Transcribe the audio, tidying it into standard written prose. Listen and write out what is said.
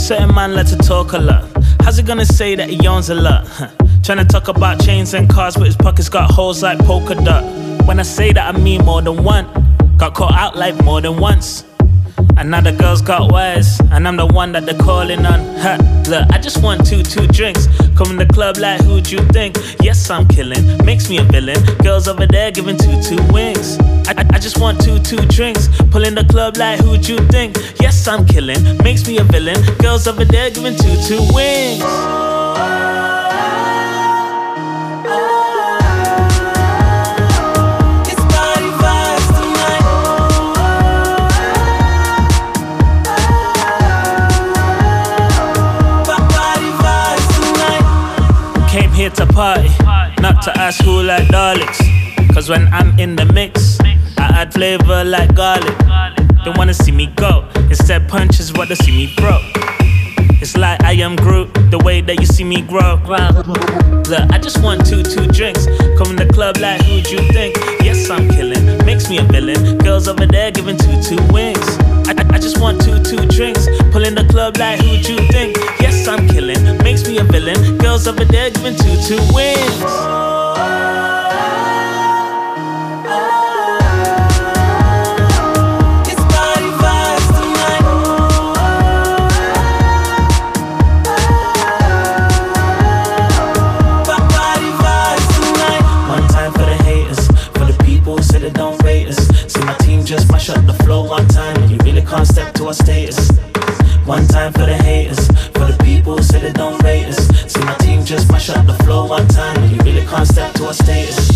Certain man like to talk a lot. How's he gonna say that he owns a lot? Trying to talk about chains and cars, but his pockets got holes like polka dot. When I say that, I mean more than one. Got caught out like more than once. And now the girls got wise, and I'm the one that they're calling on. Ha, look, I just want two drinks. Come in the club like who'd you think? Yes, I'm killing, makes me a villain. Girls over there giving two wings. I just want two drinks. Pull in the club like who'd you think? Yes, I'm killing, makes me a villain. Girls over there giving two wings. Here to party, not to ask who like Daleks. Cause when I'm in the mix, I add flavor like garlic. Don't wanna see me go, instead punch is what they see me throw. It's like I am Groot, the way that you see me grow. Look, I just want two drinks. Come in the club like who'd you think? Yes, I'm killing, makes me a villain. Girls over there giving two wings. I just want two drinks. Pull in the club like who'd you think? Yes, I'm killing, makes me a villain. Girls over there giving two wings. Just mash up the flow one time, and you really can't step to our status. One time for the haters, for the people who say they don't rate us. See my team just mash up the flow one time, and you really can't step to our status.